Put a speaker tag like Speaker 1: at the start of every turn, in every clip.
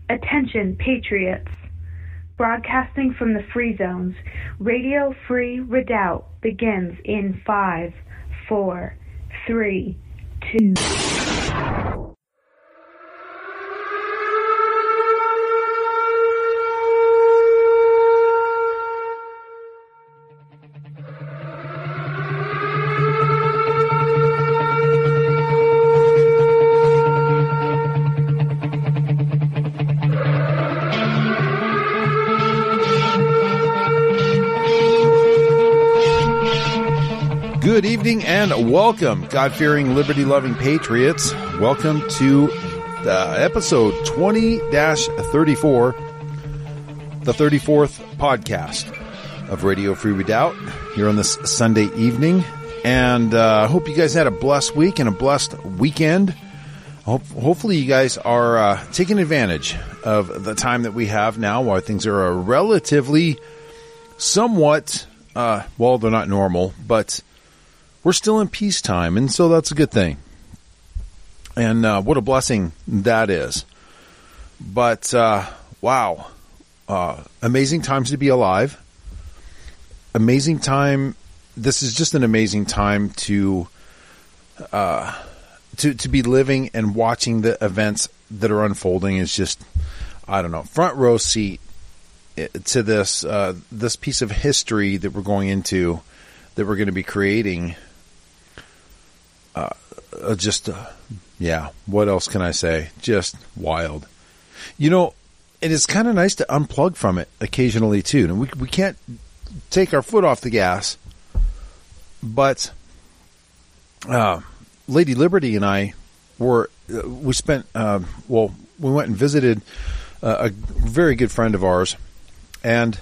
Speaker 1: Attention, patriots. Broadcasting from the free zones, Radio Free Redoubt begins in 5, 4, 3, 2...
Speaker 2: Good evening and welcome, God-fearing, liberty-loving patriots. Welcome to episode 20-34, the 34th podcast of Radio Free Redoubt here on this Sunday evening. And I hope you guys had a blessed week and a blessed weekend. Hopefully you guys are taking advantage of the time that we have now while things are relatively somewhat, well, they're not normal, but we're still in peacetime, and so that's a good thing. And what a blessing that is. But, wow. Amazing times to be alive. Amazing time. This is just an amazing time to be living and watching the events that are unfolding. Is just, I don't know, front row seat to this piece of history that we're going into, that we're going to be creating. Yeah, what else can I say? Just wild. You know, it is kind of nice to unplug from it occasionally, too. And we can't take our foot off the gas, but Lady Liberty and I we went and visited a very good friend of ours, and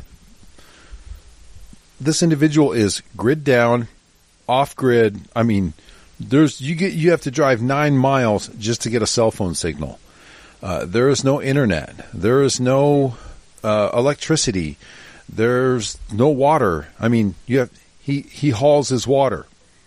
Speaker 2: this individual is grid down, off grid. I mean, you have to drive 9 miles just to get a cell phone signal. There is no internet. There is no electricity. There's no water. I mean, he hauls his water.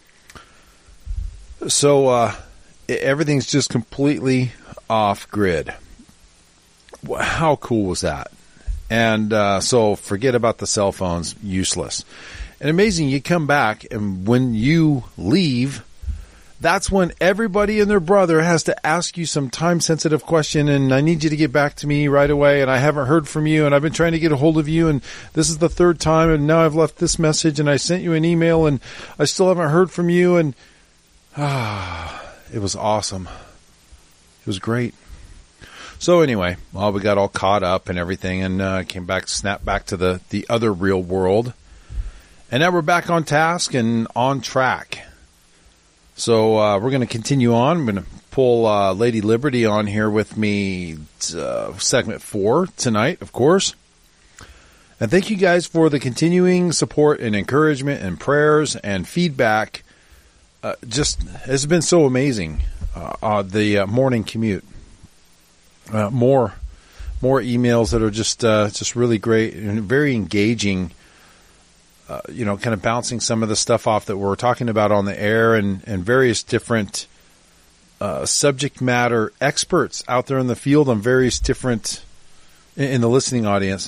Speaker 2: So everything's just completely off grid. How cool was that? And so forget about the cell phones. Useless. And amazing, you come back, and when you leave, that's when everybody and their brother has to ask you some time-sensitive question, and I need you to get back to me right away, and I haven't heard from you, and I've been trying to get a hold of you, and this is the third time, and now I've left this message, and I sent you an email, and I still haven't heard from you, and it was awesome. It was great. So anyway, well, we got all caught up and everything, and snapped back to the other real world, and now we're back on task and on track. So we're going to continue on. I'm going to pull Lady Liberty on here with me, segment 4 tonight, of course. And thank you guys for the continuing support and encouragement and prayers and feedback. It's been so amazing. The morning commute, more emails that are just really great and very engaging. Kind of bouncing some of the stuff off that we're talking about on the air, and various different subject matter experts out there in the field on various different, in the listening audience,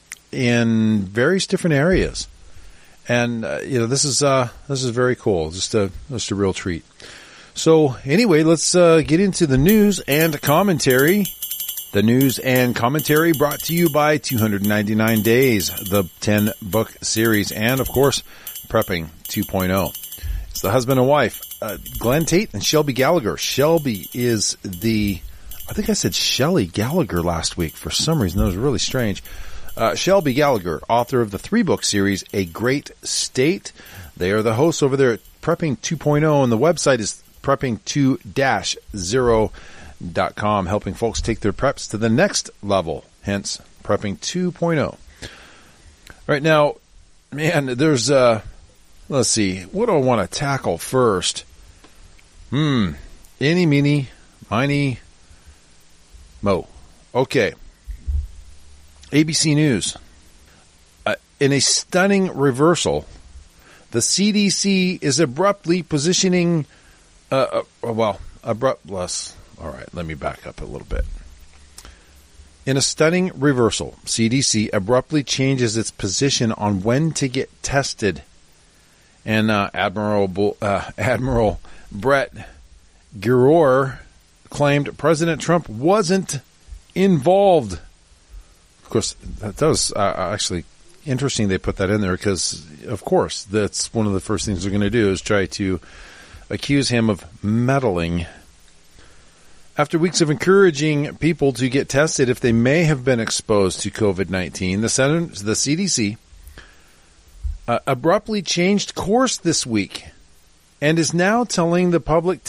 Speaker 2: in various different areas. And, this is very cool. Just a real treat. So anyway, let's get into the news and commentary. The news and commentary brought to you by 299 Days, the 10-book series, and, of course, Prepping 2.0. It's the husband and wife, Glenn Tate and Shelby Gallagher. Shelby is I think I said Shelley Gallagher last week. For some reason, that was really strange. Shelby Gallagher, author of the 3-book series, A Great State. They are the hosts over there at Prepping 2.0, and the website is prepping2-0.com, helping folks take their preps to the next level, hence Prepping 2.0. Right now, man, there's, let's see, what do I want to tackle first? Eeny, meeny, miny, mo. Okay. ABC News. In a stunning reversal, the CDC is abruptly positioning, All right, let me back up a little bit. In a stunning reversal, CDC abruptly changes its position on when to get tested. And Admiral Brett Giroir claimed President Trump wasn't involved. Of course, that was actually interesting they put that in there because, of course, that's one of the first things they're going to do is try to accuse him of meddling. After weeks of encouraging people to get tested if they may have been exposed to COVID-19, the CDC abruptly changed course this week and is now telling the public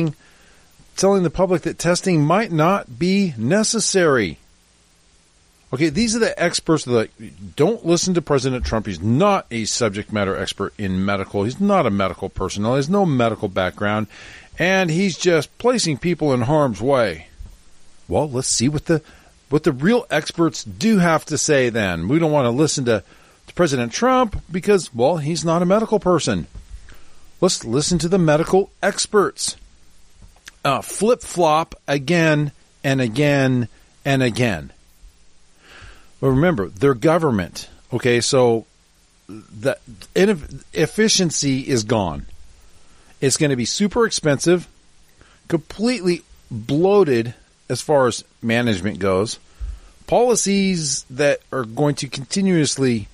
Speaker 2: that testing might not be necessary. Okay, these are the experts that don't listen to President Trump. He's not a subject matter expert in medical. He's not a medical personnel. He has no medical background. And he's just placing people in harm's way. Well, let's see what the real experts do have to say then. We don't want to listen to President Trump because, well, he's not a medical person. Let's listen to the medical experts. Flip-flop again and again and again. But remember, they're government. Okay, so the efficiency is gone. It's going to be super expensive, completely bloated as far as management goes. Policies that are going to continuously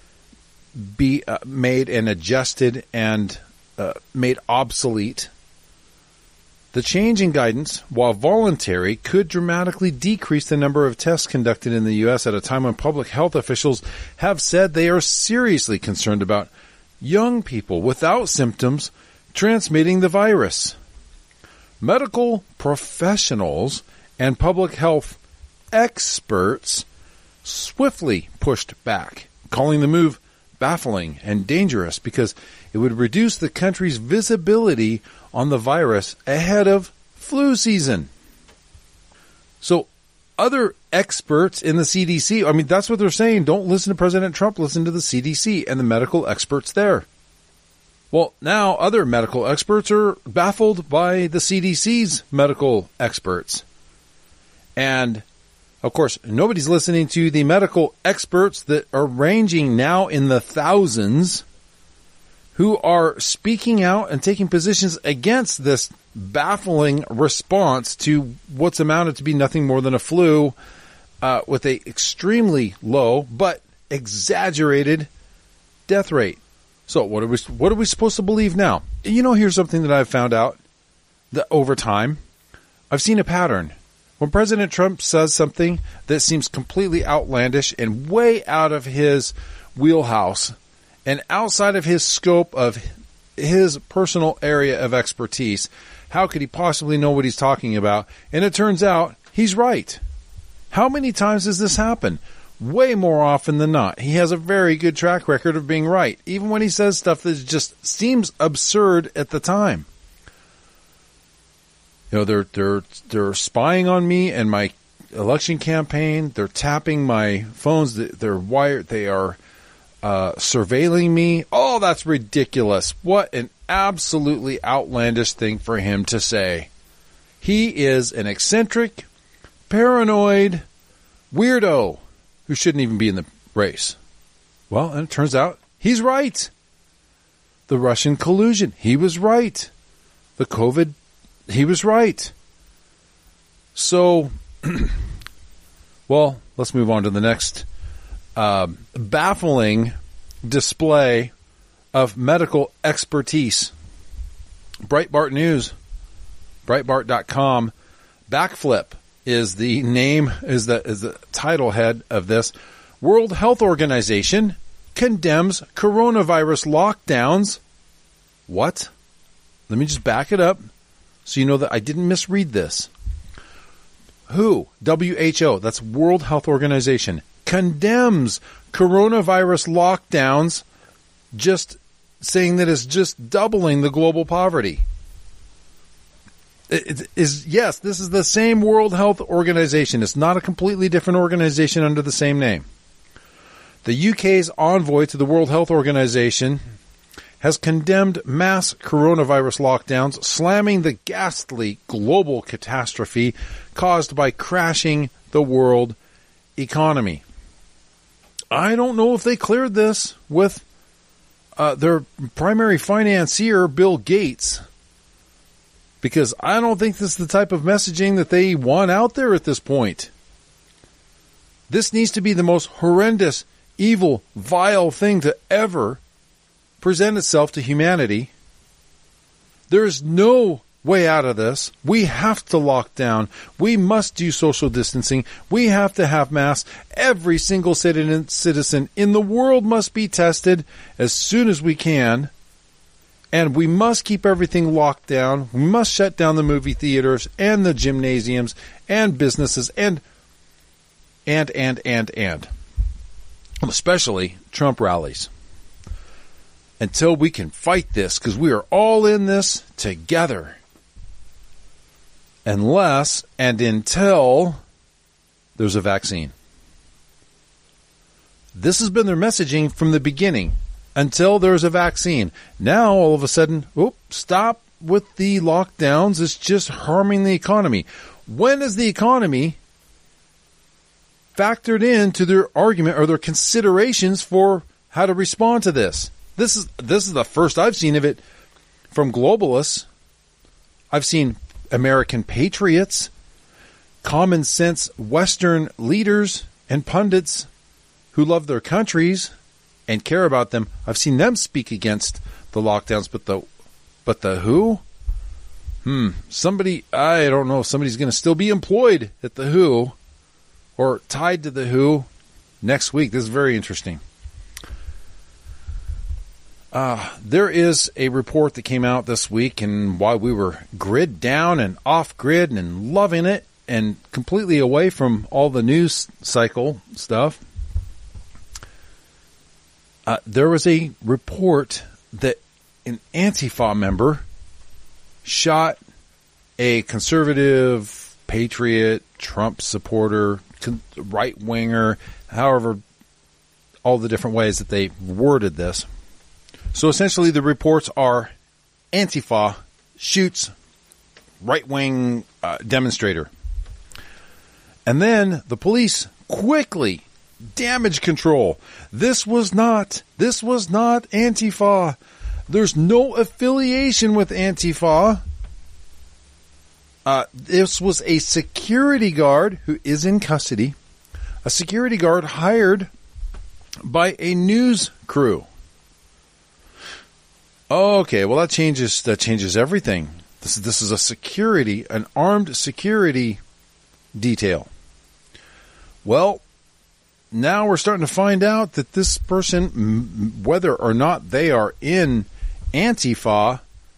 Speaker 2: be made and adjusted and made obsolete. The change in guidance, while voluntary, could dramatically decrease the number of tests conducted in the U.S. at a time when public health officials have said they are seriously concerned about young people without symptoms transmitting the virus. Medical professionals and public health experts swiftly pushed back, calling the move baffling and dangerous because it would reduce the country's visibility on the virus ahead of flu season. So other experts in the CDC, I mean, that's what they're saying. Don't listen to President Trump, listen to the CDC and the medical experts there. Well, now other medical experts are baffled by the CDC's medical experts. And, of course, nobody's listening to the medical experts that are ranging now in the thousands who are speaking out and taking positions against this baffling response to what's amounted to be nothing more than a flu with a extremely low but exaggerated death rate. So what are we supposed to believe now? You know, here's something that I've found out that over time, I've seen a pattern. When President Trump says something that seems completely outlandish and way out of his wheelhouse and outside of his scope of his personal area of expertise, how could he possibly know what he's talking about? And it turns out he's right. How many times has this happened? Way more often than not. He has a very good track record of being right, even when he says stuff that just seems absurd at the time. You know, they're spying on me and my election campaign. They're tapping my phones. They're wired. They are surveilling me. Oh, that's ridiculous. What an absolutely outlandish thing for him to say. He is an eccentric, paranoid weirdo who shouldn't even be in the race. Well, and it turns out he's right. The Russian collusion, he was right. The COVID, he was right. So, well, let's move on to the next baffling display of medical expertise. Breitbart News, Breitbart.com, backflip is the name, is the title head of this. World Health Organization condemns coronavirus lockdowns. What? Let me just back it up so you know that I didn't misread this. WHO, WHO, that's World Health Organization, condemns coronavirus lockdowns, just saying that it's just doubling the global poverty. Yes, this is the same World Health Organization. It's not a completely different organization under the same name. The UK's envoy to the World Health Organization has condemned mass coronavirus lockdowns, slamming the ghastly global catastrophe caused by crashing the world economy. I don't know if they cleared this with their primary financier, Bill Gates, because I don't think this is the type of messaging that they want out there at this point. This needs to be the most horrendous, evil, vile thing to ever present itself to humanity. There is no way out of this. We have to lock down. We must do social distancing. We have to have masks. Every single citizen in the world must be tested as soon as we can. And we must keep everything locked down. We must shut down the movie theaters and the gymnasiums and businesses and especially Trump rallies. Until we can fight this, because we are all in this together. Unless and until there's a vaccine. This has been their messaging from the beginning. Until there's a vaccine. Now, all of a sudden, stop with the lockdowns. It's just harming the economy. When is the economy factored into their argument or their considerations for how to respond to this? This is the first I've seen of it from globalists. I've seen American patriots, common sense Western leaders and pundits who love their countries and care about them. I've seen them speak against the lockdowns, but the WHO? Somebody, I don't know if somebody's going to still be employed at the WHO or tied to the WHO next week. This is very interesting. There is a report that came out this week, and while we were grid down and off grid and loving it and completely away from all the news cycle stuff, there was a report that an Antifa member shot a conservative, patriot, Trump supporter, right-winger, however, all the different ways that they worded this. So essentially the reports are Antifa shoots right-wing demonstrator. And then the police quickly damage control. This was not Antifa. There's no affiliation with Antifa. This was a security guard who is in custody. A security guard hired by a news crew. Okay, well that changes everything. This is an armed security detail. Well, now we're starting to find out that this person, whether or not they are in Antifa,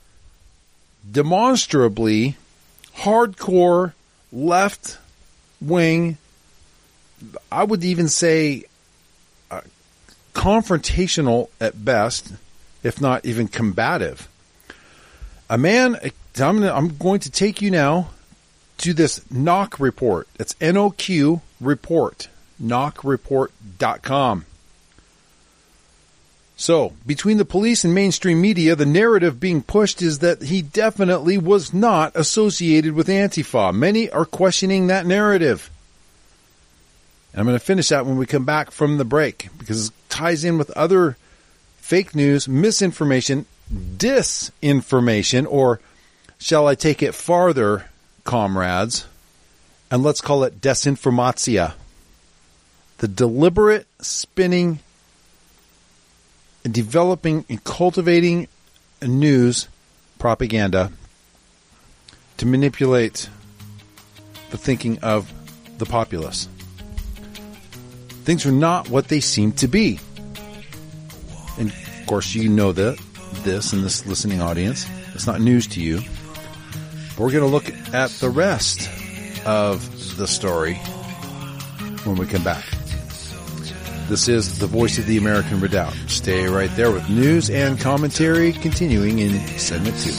Speaker 2: demonstrably hardcore left wing, I would even say confrontational at best, if not even combative. A man, I'm going to take you now to this NOC report. It's NOQ report, NOCreport.com. So, between the police and mainstream media, the narrative being pushed is that he definitely was not associated with Antifa. Many are questioning that narrative. And I'm going to finish that when we come back from the break, because it ties in with other fake news, misinformation, disinformation, or shall I take it farther, comrades, and let's call it desinformatia. The deliberate spinning and developing and cultivating news propaganda to manipulate the thinking of the populace. Things are not what they seem to be. And of course, you know this in this listening audience. It's not news to you. But we're going to look at the rest of the story when we come back. This is the Voice of the American Redoubt. Stay right there with news and commentary continuing in segment 2.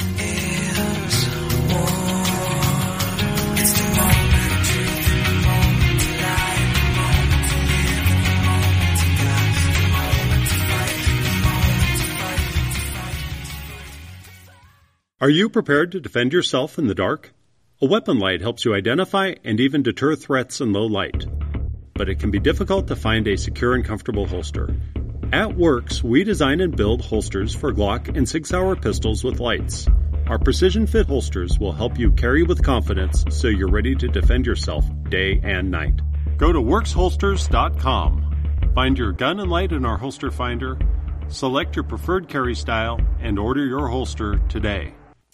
Speaker 3: Are you prepared to defend yourself in the dark? A weapon light helps you identify and even deter threats in low light. but it can be difficult to find a secure and comfortable holster. At Works, we design and build holsters for Glock and Sig Sauer pistols with lights. Our precision fit holsters will help you carry with confidence so you're ready to defend yourself day and night. Go to worksholsters.com. Find your gun and light in our holster finder, select your preferred carry style, and order your holster today.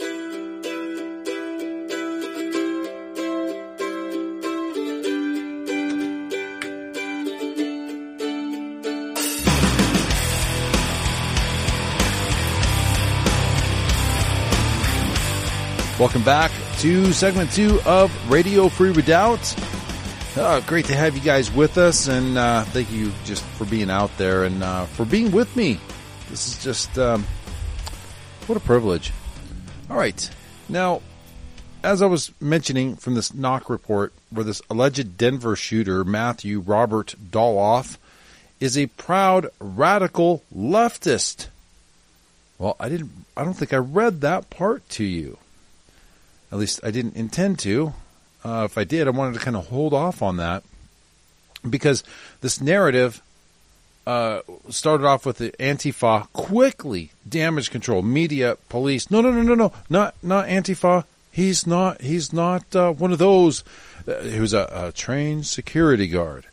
Speaker 2: Welcome back to segment 2 of Radio Free Redoubt. Great to have you guys with us, and thank you just for being out there and for being with me. This is just what a privilege. All right. Now, as I was mentioning from this knock report, where this alleged Denver shooter, Matthew Robert Doloff, is a proud radical leftist. Well, I don't think I read that part to you. At least I didn't intend to. If I did, I wanted to kind of hold off on that, because this narrative started off with the Antifa quickly damage control, media, police. No, not Antifa. He's not one of those. He was a trained security guard.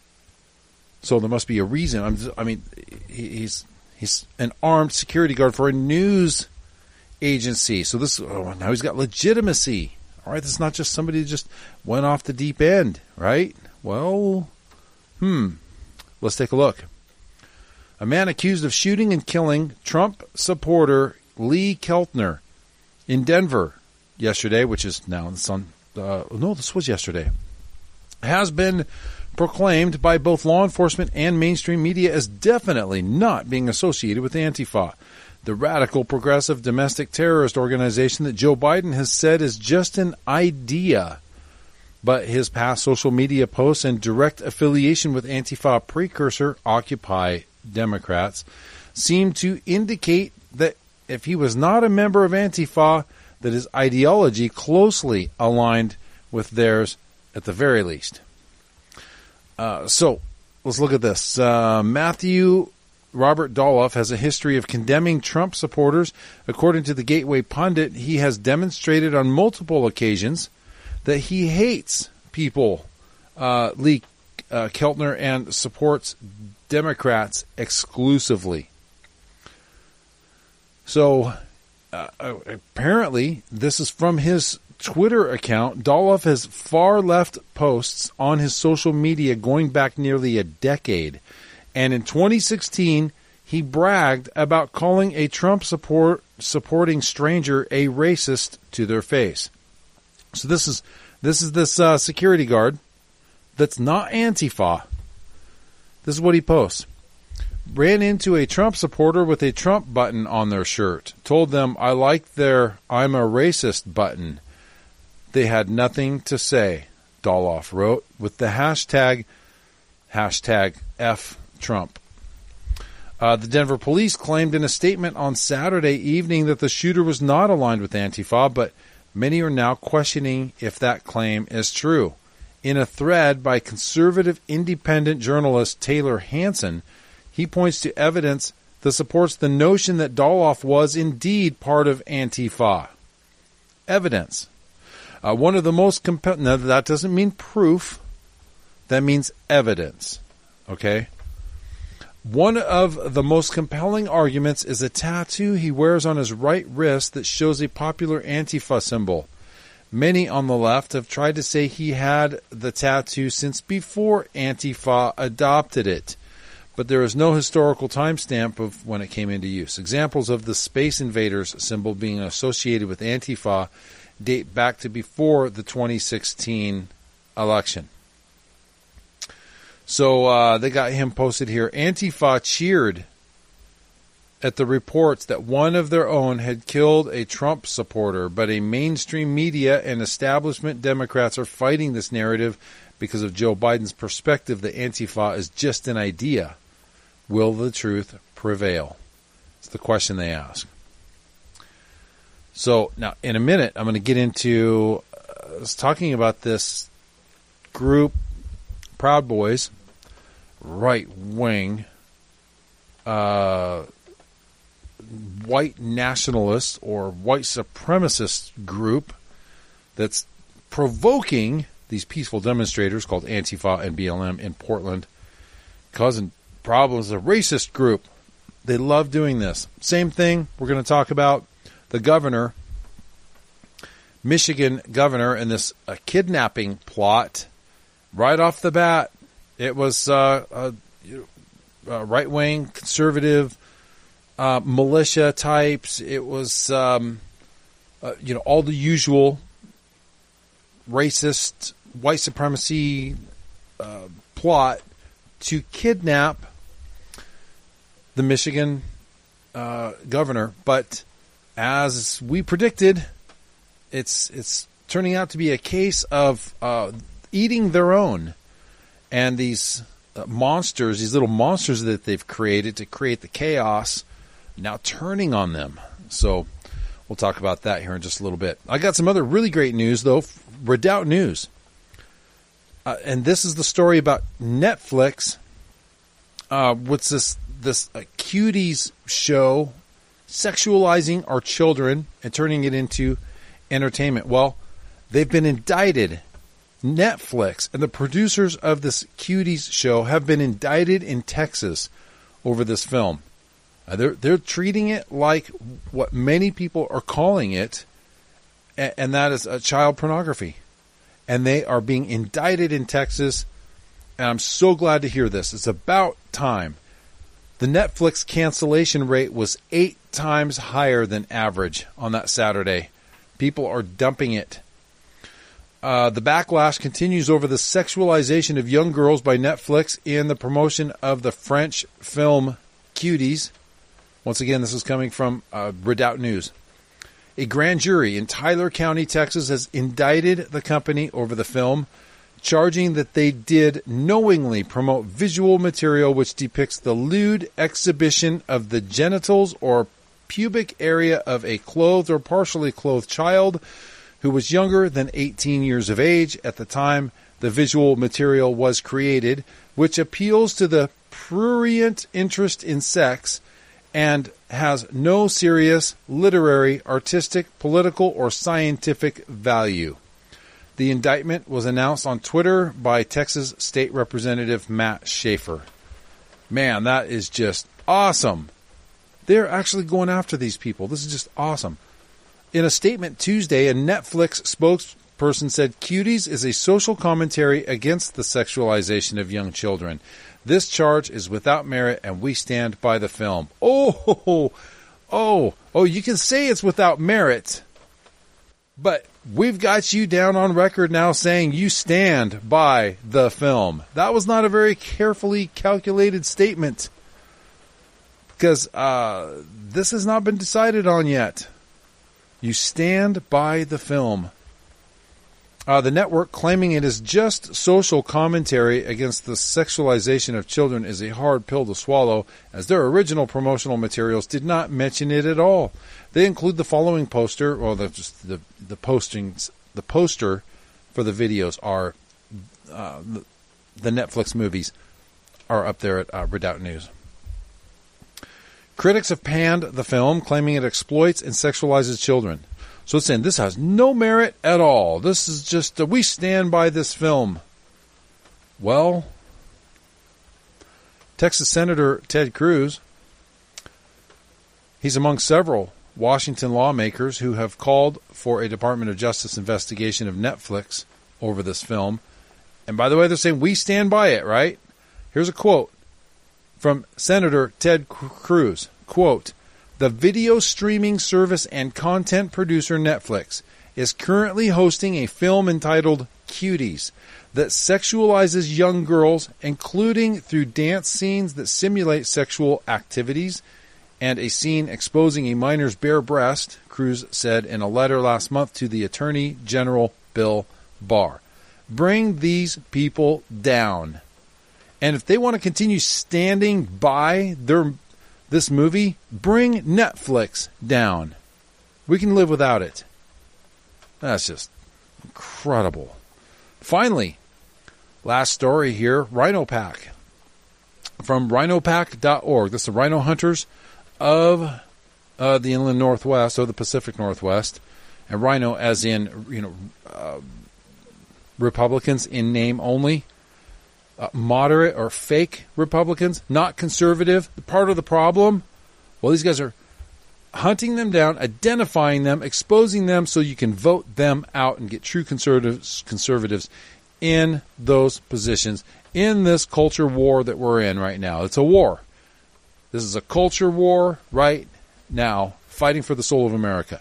Speaker 2: So there must be a reason. He's an armed security guard for a news agency. So now he's got legitimacy. All right, this is not just somebody who just went off the deep end, right? Well, let's take a look. A man accused of shooting and killing Trump supporter Lee Keltner in Denver yesterday, which is now this was yesterday, has been proclaimed by both law enforcement and mainstream media as definitely not being associated with Antifa, the radical progressive domestic terrorist organization that Joe Biden has said is just an idea. But his past social media posts and direct affiliation with Antifa precursor Occupy Democrats seem to indicate that if he was not a member of Antifa, that his ideology closely aligned with theirs at the very least. So let's look at this. Matthew Robert Doloff has a history of condemning Trump supporters. According to the Gateway Pundit, he has demonstrated on multiple occasions that he hates people, Lee Keltner, and supports Democrats exclusively. So apparently, this is from his Twitter account. Doloff has far-left posts on his social media going back nearly a decade. And in 2016, he bragged about calling a Trump supporting stranger a racist to their face. So this is this security guard that's not Antifa. This is what he posts. Ran into a Trump supporter with a Trump button on their shirt. Told them I like their I'm a racist button. They had nothing to say, Doloff wrote, with the hashtag F Trump. The Denver police claimed in a statement on Saturday evening that the shooter was not aligned with Antifa, but many are now questioning if that claim is true. In a thread by conservative independent journalist Taylor Hansen, he points to evidence that supports the notion that Doloff was indeed part of Antifa. Evidence. One of the most compelling... Now, that doesn't mean proof. That means evidence. Okay? One of the most compelling arguments is a tattoo he wears on his right wrist that shows a popular Antifa symbol. Many on the left have tried to say he had the tattoo since before Antifa adopted it, but there is no historical timestamp of when it came into use. Examples of the Space Invaders symbol being associated with Antifa date back to before the 2016 election. So they got him posted here. Antifa cheered at the reports that one of their own had killed a Trump supporter, but a mainstream media and establishment Democrats are fighting this narrative because of Joe Biden's perspective that Antifa is just an idea. Will the truth prevail? It's the question they ask. So now, in a minute, I'm going to get into talking about this group Proud Boys, right-wing, white nationalist or white supremacist group that's provoking these peaceful demonstrators called Antifa and BLM in Portland, causing problems. A racist group. They love doing this. Same thing we're going to talk about the governor, Michigan governor, and this kidnapping plot. Right off the bat, it was right-wing, conservative, militia types. It was, all the usual racist, white supremacy plot to kidnap the Michigan governor. But as we predicted, it's turning out to be a case of eating their own. And these monsters, these little monsters that they've created to create the chaos, now turning on them. So we'll talk about that here in just a little bit. I got some other really great news, though. Redoubt News. And this is the story about Netflix. What's this cuties show sexualizing our children and turning it into entertainment? Well, they've been indicted. Netflix and the producers of this cuties show have been indicted in Texas over this film. They're treating it like what many people are calling it, and that is child pornography. And they are being indicted in Texas, and I'm so glad to hear this. It's about time. The Netflix cancellation rate was 8 times higher than average on that Saturday. People are dumping it. The backlash continues over the sexualization of young girls by Netflix in the promotion of the French film Cuties. Once again, this is coming from Redoubt News. A grand jury in Tyler County, Texas, has indicted the company over the film, charging that they did knowingly promote visual material which depicts the lewd exhibition of the genitals or pubic area of a clothed or partially clothed child who was younger than 18 years of age at the time the visual material was created, which appeals to the prurient interest in sex and has no serious literary, artistic, political, or scientific value. The indictment was announced on Twitter by Texas State Representative Matt Schaefer. Man, that is just awesome. They're actually going after these people. This is just awesome. In a statement Tuesday, a Netflix spokesperson said Cuties is a social commentary against the sexualization of young children. This charge is without merit, and we stand by the film. Oh, you can say it's without merit, but we've got you down on record now saying you stand by the film. That was not a very carefully calculated statement, because this has not been decided on yet. You stand by the film. The network, claiming it is just social commentary against the sexualization of children, is a hard pill to swallow, as their original promotional materials did not mention it at all. They include the following poster, or the postings. The poster for the videos are the Netflix movies are up there at Redoubt News. Critics have panned the film, claiming it exploits and sexualizes children. So it's saying this has no merit at all. This is just, we stand by this film. Well, Texas Senator Ted Cruz, he's among several Washington lawmakers who have called for a Department of Justice investigation of Netflix over this film. And by the way, they're saying we stand by it, right? Here's a quote from Senator Ted Cruz. Quote, "The video streaming service and content producer Netflix is currently hosting a film entitled Cuties that sexualizes young girls, including through dance scenes that simulate sexual activities and a scene exposing a minor's bare breast," Cruz said in a letter last month to the Attorney General Bill Barr. Bring these people down. And if they want to continue standing by this movie, bring Netflix down. We can live without it. That's just incredible. Finally, Last story here, Rhino Pack. From rhinopack.org. This is the rhino hunters of the inland Northwest, or the Pacific Northwest. And rhino as in, Republicans in name only. Moderate or fake Republicans, not conservative. Part of the problem, well, these guys are hunting them down, identifying them, exposing them so you can vote them out and get true conservatives in those positions in this culture war that we're in right now. It's a war. This is a culture war right now, fighting for the soul of America.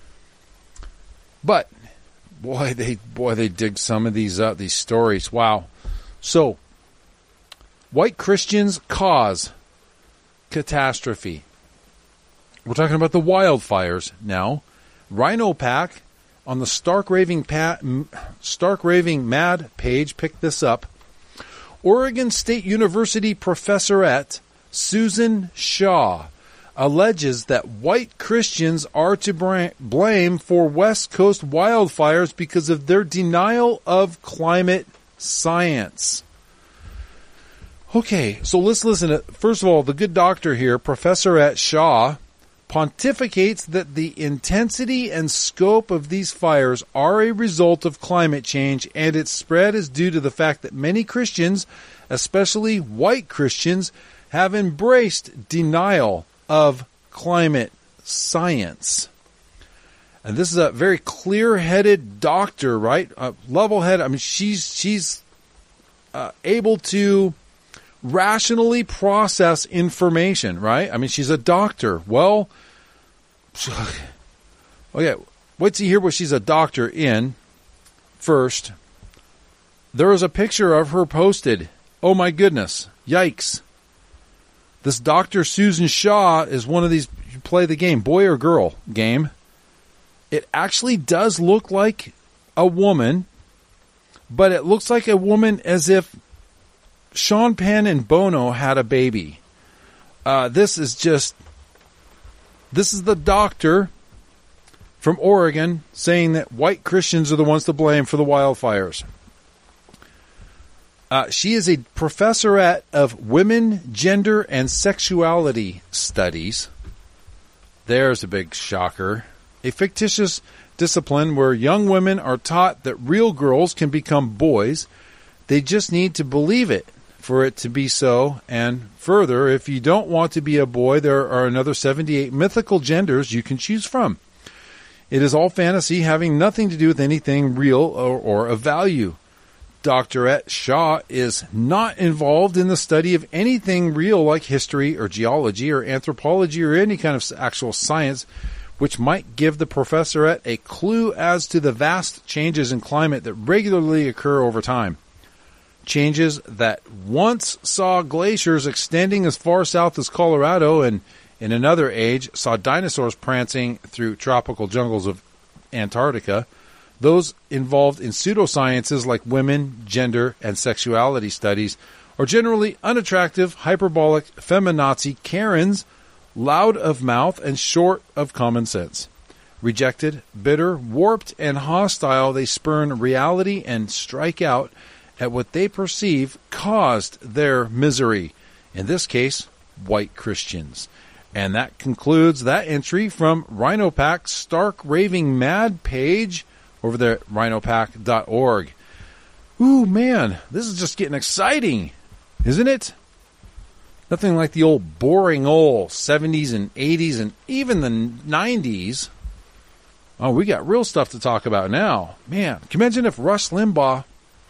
Speaker 2: But boy, they dig some of these stories. Wow. So, white Christians cause catastrophe. We're talking about the wildfires now. Rhino Pack on the Stark Raving Mad page picked this up. Oregon State University professorette Susan Shaw alleges that white Christians are to blame for West Coast wildfires because of their denial of climate science. Okay, so let's listen to, first of all, the good doctor here, Professorette Shaw, pontificates that the intensity and scope of these fires are a result of climate change, and its spread is due to the fact that many Christians, especially white Christians, have embraced denial of climate science. And this is a very clear-headed doctor, right? Level-headed. I mean, she's able to rationally process information, right? I mean, she's a doctor. Well, okay, wait till you hear what she's a doctor in. First, there is a picture of her posted. Oh my goodness. Yikes. This Dr. Susan Shaw is one of these, you play the game, boy or girl game. It actually does look like a woman, but it looks like a woman as if Sean Penn and Bono had a baby. This is the doctor from Oregon saying that white Christians are the ones to blame for the wildfires. She is a professorette of women, gender, and sexuality studies. There's a big shocker. A fictitious discipline where young women are taught that real girls can become boys. They just need to believe it for it to be so. And further, if you don't want to be a boy, there are another 78 mythical genders you can choose from. It is all fantasy, having nothing to do with anything real or of value. Doctorette Shaw is not involved in the study of anything real like history or geology or anthropology or any kind of actual science, which might give the professorette a clue as to the vast changes in climate that regularly occur over time. Changes that once saw glaciers extending as far south as Colorado and in another age saw dinosaurs prancing through tropical jungles of Antarctica. Those involved in pseudosciences like women, gender, and sexuality studies are generally unattractive, hyperbolic, feminazi Karens, loud of mouth, and short of common sense. Rejected, bitter, warped, and hostile, they spurn reality and strike out at what they perceive caused their misery. In this case, white Christians. And that concludes that entry from Rhino Pack's Stark Raving Mad page over there at rhinopack.org. Ooh, man, this is just getting exciting, isn't it? Nothing like the old boring old 70s and 80s and even the 90s. Oh, we got real stuff to talk about now. Man, can you imagine if Rush Limbaugh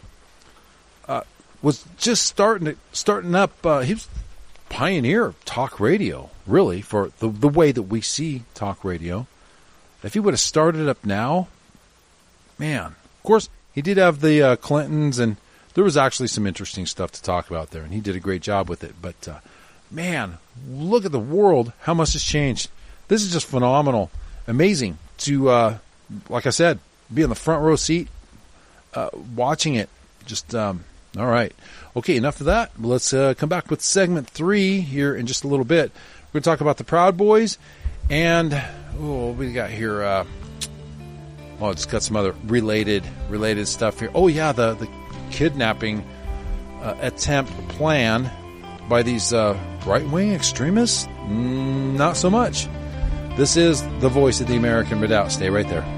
Speaker 2: was just starting up, he was pioneer of talk radio, really, for the way that we see talk radio. If he would have started up now, man, of course, he did have the Clintons, and there was actually some interesting stuff to talk about there, and he did a great job with it. But, man, look at the world, how much has changed. This is just phenomenal, amazing to, like I said, be in the front row seat, watching it. Just, all right. Okay, enough of that. Let's come back with segment 3 here in just a little bit. We're going to talk about the Proud Boys, and, what we got here? It's got some other related stuff here. Oh, yeah, the kidnapping attempt plan by these right-wing extremists? Not so much. This is the voice of the American Redoubt. Stay right there.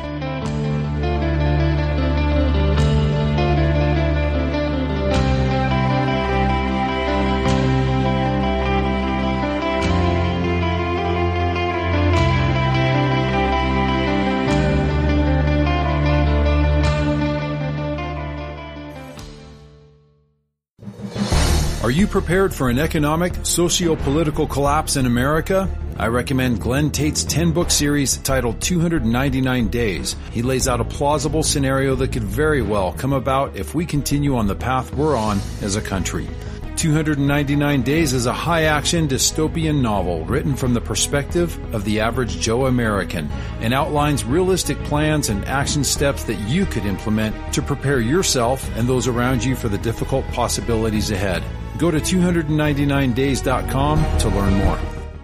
Speaker 4: Are you prepared for an economic, socio-political collapse in America? I recommend Glenn Tate's 10-book series titled 299 Days. He lays out a plausible scenario that could very well come about if we continue on the path we're on as a country. 299 Days is a high-action dystopian novel written from the perspective of the average Joe American and outlines realistic plans and action steps that you could implement to prepare yourself and those around you for the difficult possibilities ahead. Go to 299days.com to learn more.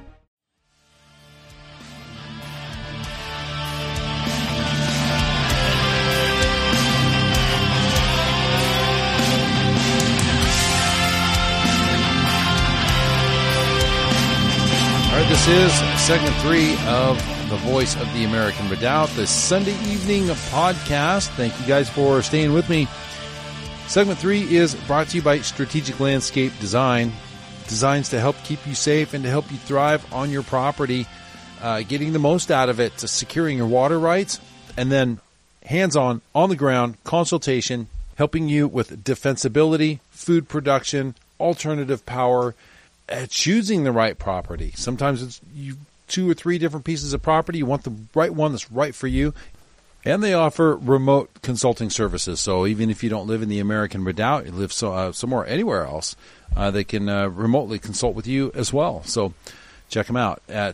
Speaker 2: This is segment 3 of The Voice of the American Redoubt, the Sunday evening podcast. Thank you guys for staying with me. Segment 3 is brought to you by Strategic Landscape Design. Designs to help keep you safe and to help you thrive on your property, getting the most out of it, to securing your water rights, and then hands-on, on the ground, consultation, helping you with defensibility, food production, alternative power, choosing the right property. Sometimes it's 2 or 3 different pieces of property. You want the right one that's right for you. And they offer remote consulting services. So even if you don't live in the American Redoubt, you live somewhere anywhere else, they can remotely consult with you as well. So check them out at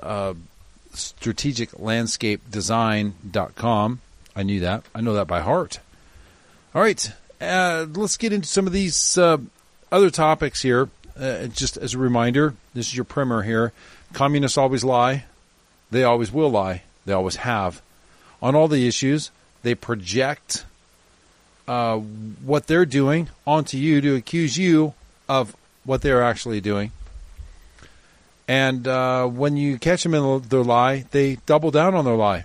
Speaker 2: strategiclandscapedesign.com. I knew that. I know that by heart. All right. Let's get into some of these other topics here. Just as a reminder, this is your primer here. Communists always lie. They always will lie. They always have. On all the issues, they project what they're doing onto you to accuse you of what they're actually doing. And when you catch them in their lie, they double down on their lie.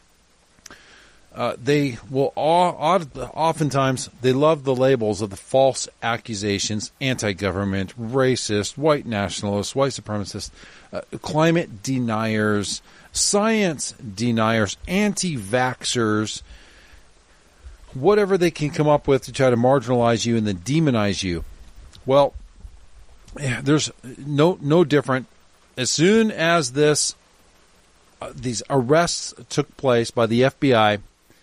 Speaker 2: They will oftentimes, they love the labels of the false accusations: anti-government, racist, white nationalists, white supremacists, climate deniers, science deniers, anti-vaxxers, whatever they can come up with to try to marginalize you and then demonize you. Well, there's no different. As soon as these arrests took place by the FBI,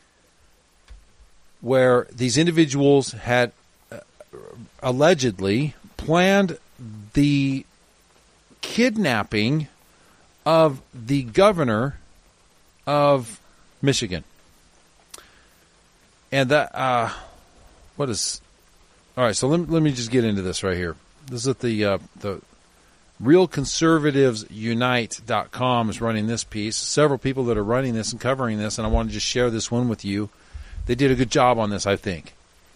Speaker 2: where these individuals had allegedly planned the kidnapping of the governor of Michigan. And that, all right, so let me just get into this right here. This is at the RealConservativesUnite.com is running this piece. Several people that are running this and covering this, and I want to just share this one with you. They did a good job on this, I think.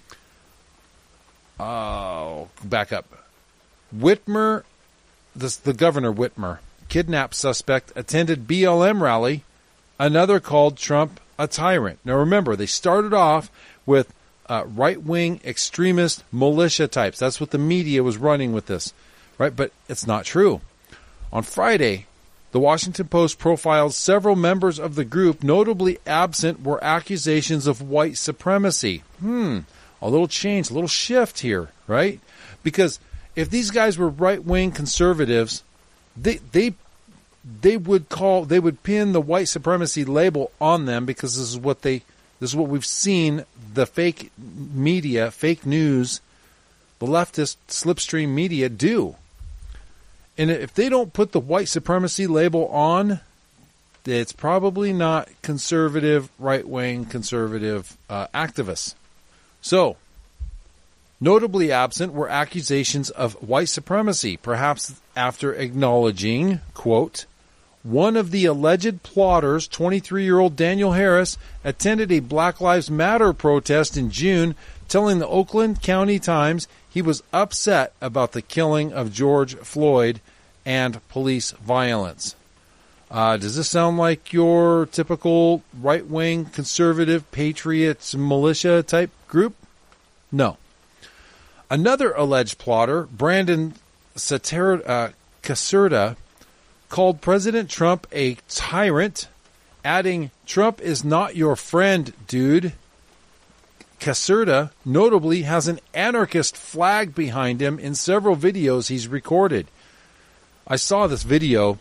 Speaker 2: Back up. Whitmer, the governor Whitmer, kidnapped suspect attended BLM rally. Another called Trump a tyrant. Now remember, they started off with right-wing extremist militia types. That's what the media was running with this, right? But it's not true. On Friday, the Washington Post profiled several members of the group. Notably absent were accusations of white supremacy. A little change, a little shift here, right? Because if these guys were right-wing conservatives, they would pin the white supremacy label on them, because this is what we've seen the fake media, fake news, the leftist slipstream media do. And if they don't put the white supremacy label on, it's probably not conservative, right-wing conservative activists. So, notably absent were accusations of white supremacy, perhaps after acknowledging, quote, one of the alleged plotters, 23-year-old Daniel Harris, attended a Black Lives Matter protest in June, telling the Oakland County Times He was upset about the killing of George Floyd and police violence. Does this sound like your typical right-wing, conservative, patriots, militia type group? No. Another alleged plotter, Brandon Caserta, called President Trump a tyrant, adding, "Trump is not your friend, dude." Caserta notably has an anarchist flag behind him in several videos he's recorded. I saw this video,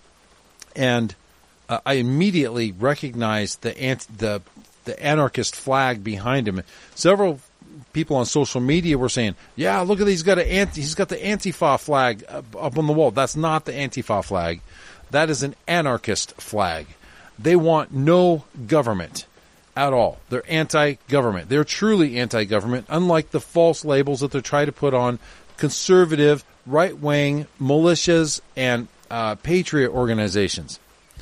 Speaker 2: and I immediately recognized the anarchist flag behind him. Several people on social media were saying, "Yeah, look at he's got the Antifa flag up on the wall." That's not the Antifa flag. That is an anarchist flag. They want no government at all. They're anti-government. They're truly anti-government, unlike the false labels that they're trying to put on conservative, right-wing militias and patriot organizations.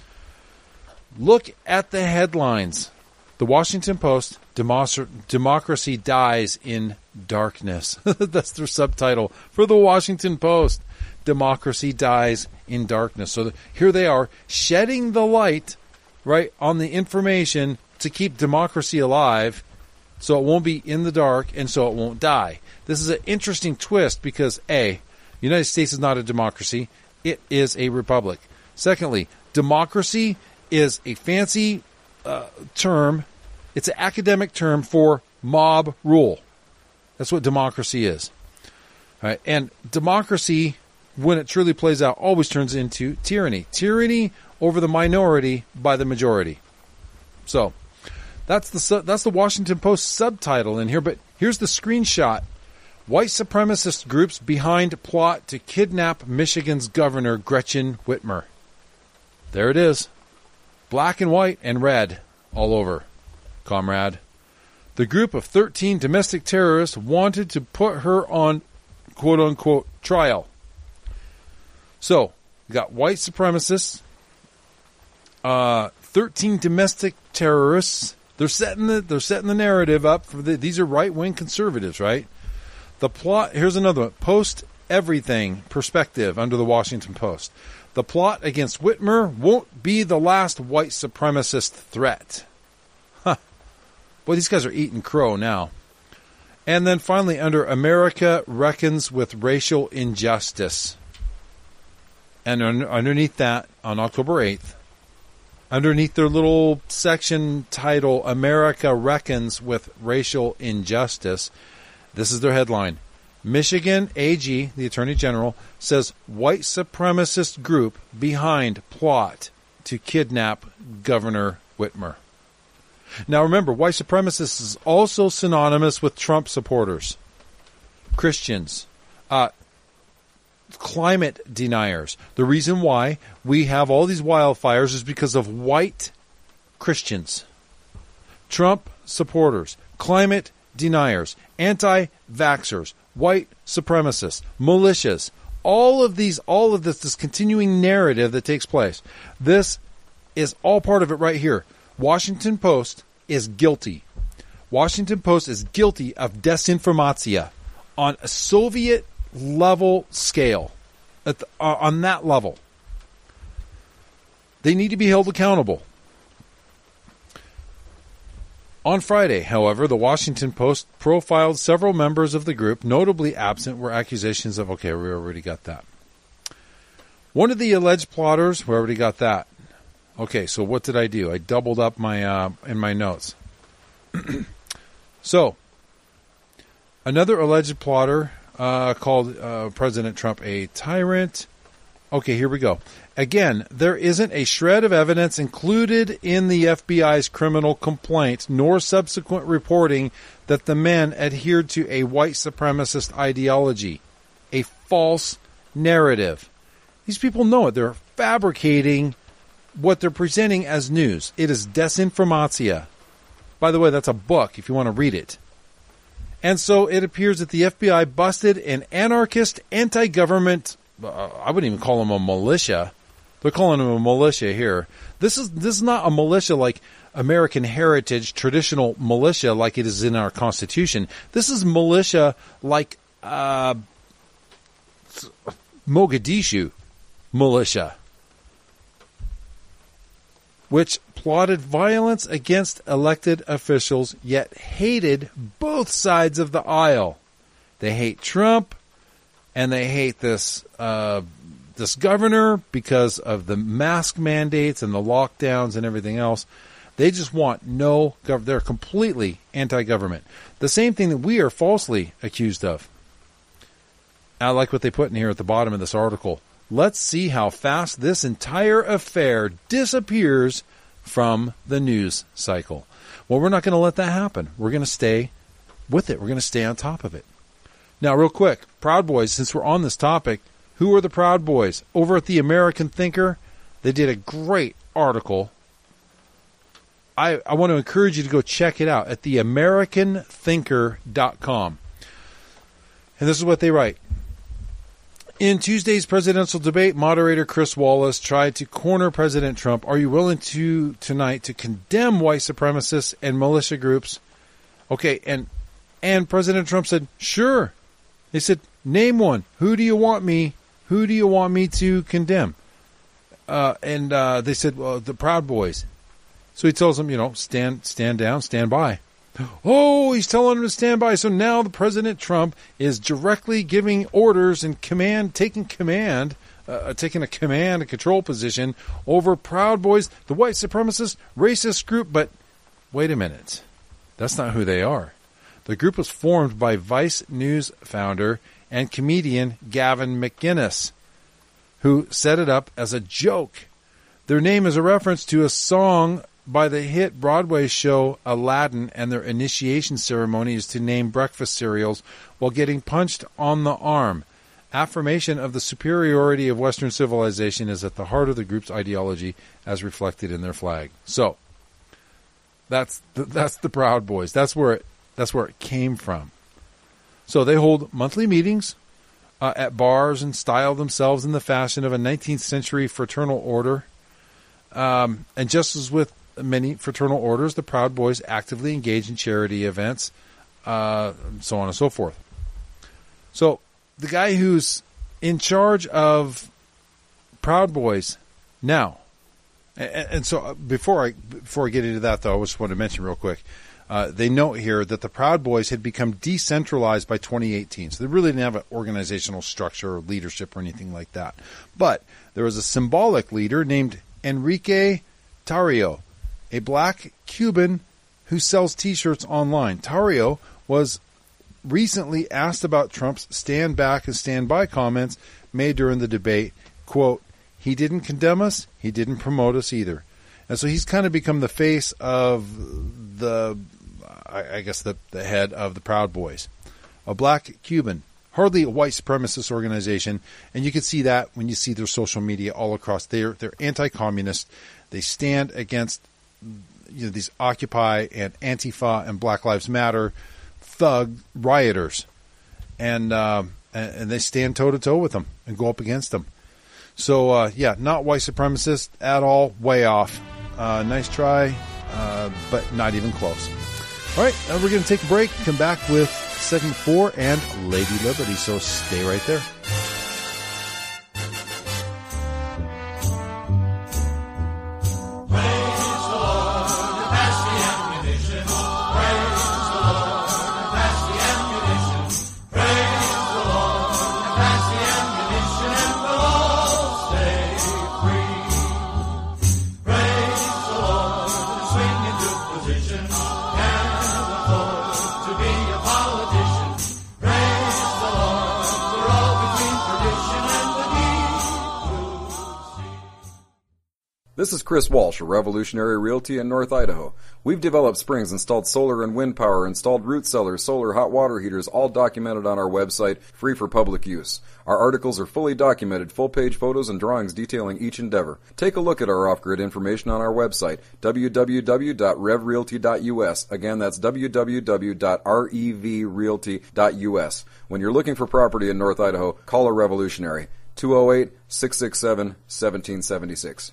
Speaker 2: Look at the headlines. The Washington Post, Democracy Dies in Darkness. That's their subtitle for the Washington Post. Democracy Dies in Darkness. So here they are, shedding the light, right, on the information to keep democracy alive, so it won't be in the dark and so it won't die. This is an interesting twist because, A, the United States is not a democracy. It is a republic. Secondly, democracy is a fancy term. It's an academic term for mob rule. That's what democracy is. All right? And democracy, when it truly plays out, always turns into tyranny. Tyranny over the minority by the majority. So that's the Washington Post subtitle in here, but here's the screenshot. White supremacist groups behind plot to kidnap Michigan's governor Gretchen Whitmer. There it is. Black and white and red all over, comrade. The group of 13 domestic terrorists wanted to put her on quote-unquote trial. So, you got white supremacists, 13 domestic terrorists. They're setting the narrative up for these are right-wing conservatives, right? The plot, here's another one. Post everything perspective under the Washington Post. The plot against Whitmer won't be the last white supremacist threat. Huh. Boy, these guys are eating crow now. And then finally, under America Reckons with Racial Injustice. And underneath that, on October 8th, underneath their little section title, America Reckons with Racial Injustice, this is their headline. Michigan AG, the Attorney General, says white supremacist group behind plot to kidnap Governor Whitmer. Now remember, white supremacist is also synonymous with Trump supporters, Christians, climate deniers. The reason why we have all these wildfires is because of white Christians, Trump supporters, climate deniers, anti-vaxxers, white supremacists, militias, all of this continuing narrative that takes place. This is all part of it right here. Washington Post is guilty. Washington Post is guilty of disinformatia on a Soviet level scale. On that level. They need to be held accountable. On Friday, however, the Washington Post profiled several members of the group. Notably absent were accusations of, okay, we already got that. One of the alleged plotters, we already got that. Okay, so what did I do? I doubled up my in my notes. So, another alleged plotter called President Trump a tyrant. Okay, here we go. Again, there isn't a shred of evidence included in the FBI's criminal complaint, nor subsequent reporting that the men adhered to a white supremacist ideology, a false narrative. These people know it. They're fabricating what they're presenting as news. It is disinformatia. By the way, that's a book if you want to read it. And so it appears that the FBI busted an anarchist, anti-government, I wouldn't even call them a militia. They're calling them a militia here. This is not a militia like American heritage, traditional militia like it is in our Constitution. This is militia like Mogadishu militia, which plotted violence against elected officials, yet hated both sides of the aisle. They hate Trump, and they hate this governor because of the mask mandates and the lockdowns and everything else. They just want no government. They're completely anti-government. The same thing that we are falsely accused of. I like what they put in here at the bottom of this article. Let's see how fast this entire affair disappears from the news cycle. Well, we're not going to let that happen. We're going to stay with it. We're going to stay on top of it. Now, real quick, Proud Boys, since we're on this topic, who are the Proud Boys? Over at the American Thinker, they did a great article. I want to encourage you to go check it out at theamericanthinker.com. And this is what they write. In Tuesday's presidential debate, moderator Chris Wallace tried to corner President Trump. Are you willing tonight to condemn white supremacists and militia groups? Okay, and President Trump said, sure. They said, name one. Who do you want me to condemn? They said, well, the Proud Boys. So he tells them, stand down, stand by. Oh, he's telling them to stand by. So now the President Trump is directly giving orders and taking a command and control position over Proud Boys, the white supremacist, racist group. But wait a minute. That's not who they are. The group was formed by Vice News founder and comedian Gavin McInnes, who set it up as a joke. Their name is a reference to a song by the hit Broadway show Aladdin, and their initiation ceremony is to name breakfast cereals while getting punched on the arm. Affirmation of the superiority of Western civilization is at the heart of the group's ideology as reflected in their flag. So, that's the Proud Boys. That's where it came from. So they hold monthly meetings at bars and style themselves in the fashion of a 19th century fraternal order. And just as with many fraternal orders, the Proud Boys actively engage in charity events, so on and so forth. So the guy who's in charge of Proud Boys now, and so before I get into that, though, I just want to mention real quick, they note here that the Proud Boys had become decentralized by 2018. So they really didn't have an organizational structure or leadership or anything like that. But there was a symbolic leader named Enrique Tarrio, a black Cuban who sells T-shirts online. Tarrio was recently asked about Trump's stand back and stand by comments made during the debate. Quote, he didn't condemn us, he didn't promote us either. And so he's kind of become the face of the head of the Proud Boys. A black Cuban, hardly a white supremacist organization, and you can see that when you see their social media all across. They're anti-communist. They stand against these Occupy and Antifa and Black Lives Matter thug rioters, and they stand toe to toe with them and go up against them. So not white supremacist at all. Way off. Nice try, but not even close. All right, we're going to take a break. Come back with segment 4 and Lady Liberty. So stay right there.
Speaker 5: This is Chris Walsh of Revolutionary Realty in North Idaho. We've developed springs, installed solar and wind power, installed root cellars, solar hot water heaters, all documented on our website, free for public use. Our articles are fully documented, full-page photos and drawings detailing each endeavor. Take a look at our off-grid information on our website, www.revrealty.us. Again, that's www.revrealty.us. When you're looking for property in North Idaho, call a Revolutionary, 208-667-1776.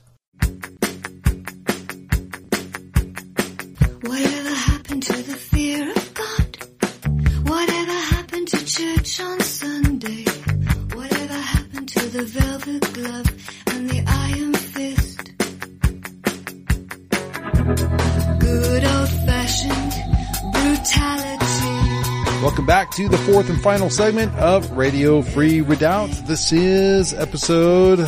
Speaker 6: Whatever happened to the fear of God? Whatever happened to church on velvet glove and the iron fist. Good old-fashioned brutality.
Speaker 2: Welcome back to the fourth and final segment of Radio Free Redoubt. This is episode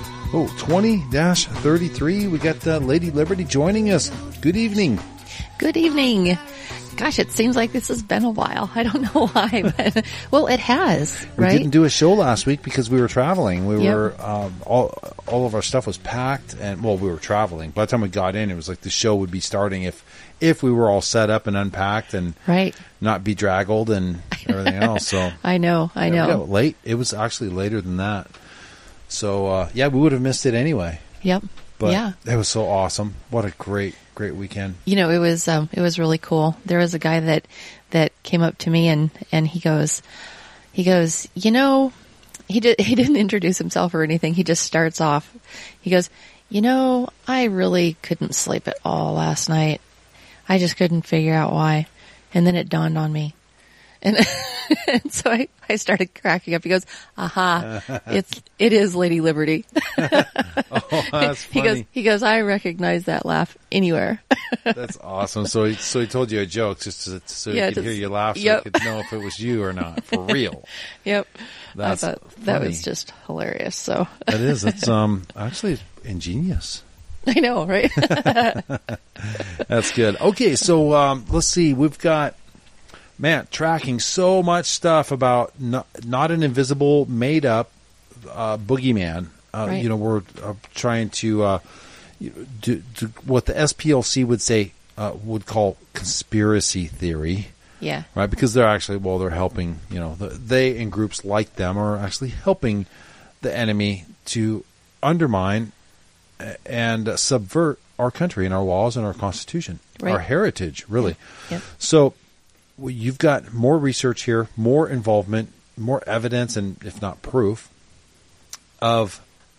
Speaker 2: 20-33. We got Lady Liberty joining us. Good evening.
Speaker 7: Good evening. Gosh, it seems like this has been a while. I don't know why, but well, it has, right?
Speaker 2: We didn't do a show last week because we were traveling. We were all of our stuff was packed, and we were traveling. By the time we got in, it was like the show would be starting if we were all set up and unpacked and not bedraggled and everything else. So
Speaker 7: I know.
Speaker 2: Late. It was actually later than that. So we would have missed it anyway.
Speaker 7: Yep.
Speaker 2: But it was so awesome. What a great weekend.
Speaker 7: You know, it was really cool. There was a guy that came up to me and he goes, you know, he didn't introduce himself or anything. He just starts off. He goes, you know, I really couldn't sleep at all last night. I just couldn't figure out why. And then it dawned on me. And so I started cracking up. He goes, aha, it is Lady Liberty.
Speaker 2: Oh, that's funny.
Speaker 7: He goes, I recognize that laugh anywhere.
Speaker 2: That's awesome. So he told you a joke just so he could hear you laugh, so he could know if it was you or not, for real.
Speaker 7: Yep.
Speaker 2: That's
Speaker 7: I thought that was just hilarious. So
Speaker 2: that is. That's actually ingenious.
Speaker 7: I know, right?
Speaker 2: That's good. Okay, so let's see. We've got tracking so much stuff about not an invisible, made up boogeyman.
Speaker 7: Right.
Speaker 2: You know, we're trying to do what the SPLC would call conspiracy theory.
Speaker 7: Yeah. Right.
Speaker 2: Because they're actually, they're helping, you know, they and groups like them are actually helping the enemy to undermine and subvert our country and our laws and our Constitution, our heritage, really.
Speaker 7: Yeah.
Speaker 2: So you've got more research here, more involvement, more evidence, and if not proof, of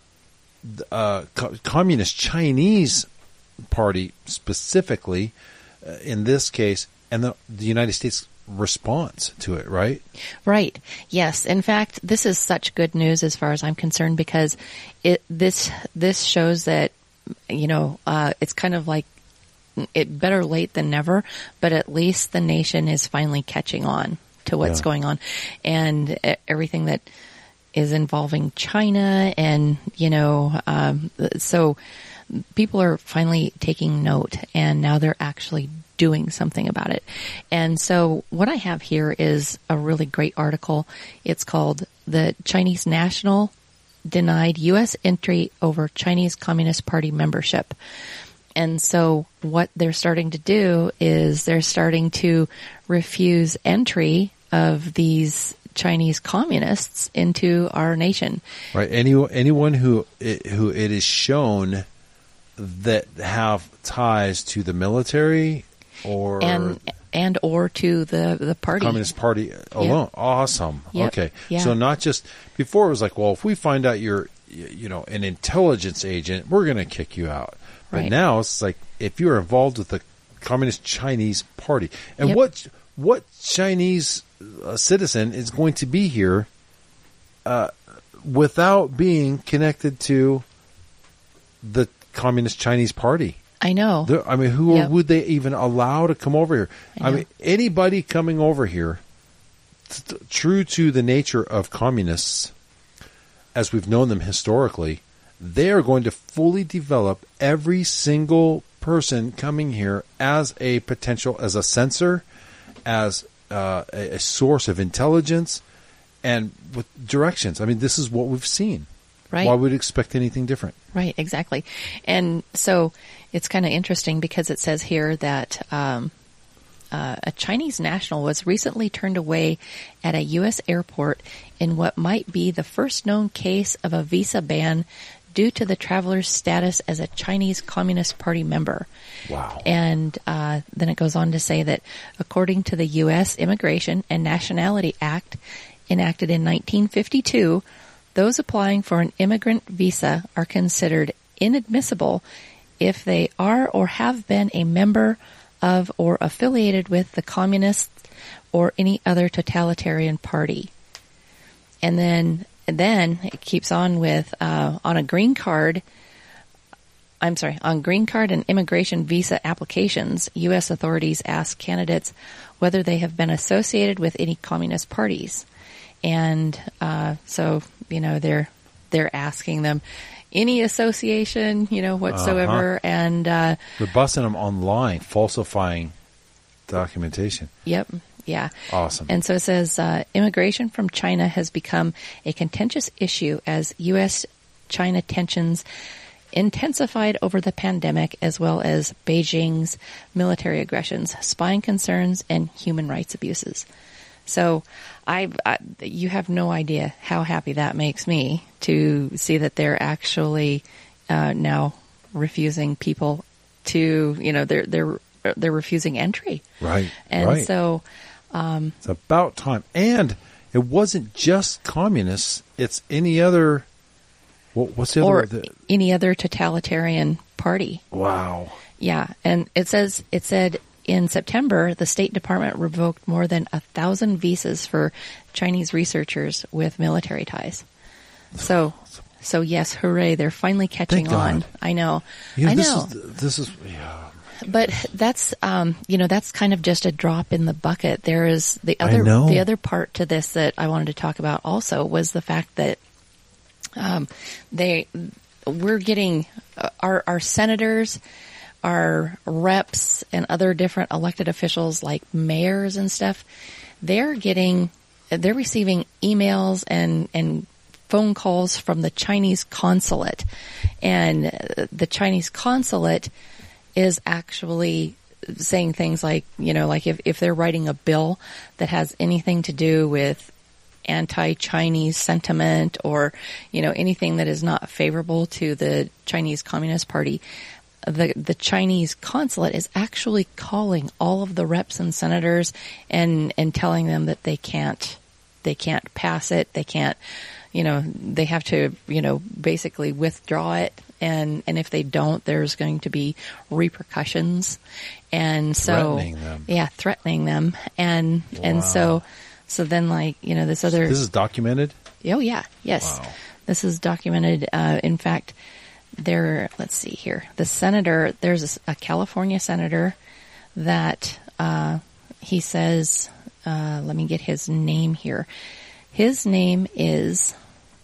Speaker 2: Communist Chinese Party specifically, in this case, and the United States response to it, right?
Speaker 7: Right. Yes. In fact, this is such good news as far as I'm concerned, because this shows that, you know, it's kind of like it better late than never, but at least the nation is finally catching on to what's going on, and everything that is involving China, and, you know, so people are finally taking note, and now they're actually doing something about it. And so what I have here is a really great article. It's called "The Chinese National Denied U.S. Entry Over Chinese Communist Party Membership." And so what they're starting to do is they're starting to refuse entry of these Chinese communists into our nation.
Speaker 2: Right. Anyone who it is shown that have ties to the military or to the party, Communist Party alone. Yeah. Awesome. Yep. Okay. Yeah. So not just before it was like, well, if we find out you're, you know, an intelligence agent, we're going to kick you out. But now it's like, if you're involved with the Communist Chinese Party, and what Chinese citizen is going to be here without being connected to the Communist Chinese Party?
Speaker 7: I know.
Speaker 2: I mean, who would they even allow to come over here? I mean, anybody coming over here, true to the nature of communists, as we've known them historically, they are going to fully develop every single person coming here as a potential, as a censor, as a source of intelligence, and with directions. I mean, this is what we've seen. Right. Why would we expect anything different?
Speaker 7: Right, exactly. And so it's kind of interesting because it says here that a Chinese national was recently turned away at a U.S. airport in what might be the first known case of a visa ban due to the traveler's status as a Chinese Communist Party member.
Speaker 2: Wow.
Speaker 7: And then it goes on to say that according to the U.S. Immigration and Nationality Act, enacted in 1952, those applying for an immigrant visa are considered inadmissible if they are or have been a member of or affiliated with the Communists or any other totalitarian party. And then then it keeps on with, on green card and immigration visa applications, U.S. authorities ask candidates whether they have been associated with any communist parties. And, so, they're asking them any association, whatsoever. And,
Speaker 2: they're busting them online, falsifying documentation.
Speaker 7: Yep. Yeah.
Speaker 2: Awesome.
Speaker 7: And so it says, immigration from China has become a contentious issue as U.S.-China tensions intensified over the pandemic, as well as Beijing's military aggressions, spying concerns, and human rights abuses. So you have no idea how happy that makes me to see that they're actually now refusing people to, they're refusing entry.
Speaker 2: Right.
Speaker 7: And
Speaker 2: right.
Speaker 7: so
Speaker 2: it's about time. And it wasn't just communists. It's any other. What's the
Speaker 7: or
Speaker 2: other?
Speaker 7: Any other totalitarian party.
Speaker 2: Wow.
Speaker 7: Yeah. And it said in September, the State Department revoked more than 1,000 visas for Chinese researchers with military ties. So yes, hooray. They're finally catching on. I know. I know.
Speaker 2: This is, yeah.
Speaker 7: But that's, that's kind of just a drop in the bucket. There is the other part to this that I wanted to talk about also was the fact that, we're getting our senators, our reps, and other different elected officials like mayors and stuff. They're receiving emails and phone calls from the Chinese consulate, and the Chinese consulate is actually saying things like, like if they're writing a bill that has anything to do with anti-Chinese sentiment or, anything that is not favorable to the Chinese Communist Party, the Chinese consulate is actually calling all of the reps and senators and telling them that they can't pass it. They can't, they have to, basically withdraw it. And if they don't, there's going to be repercussions. And so, threatening them. And so then this other.
Speaker 2: This is documented?
Speaker 7: Oh yeah. Yes.
Speaker 2: Wow.
Speaker 7: This is documented. In fact, let's see here. The senator, there's a California senator that, he says, let me get his name here. His name is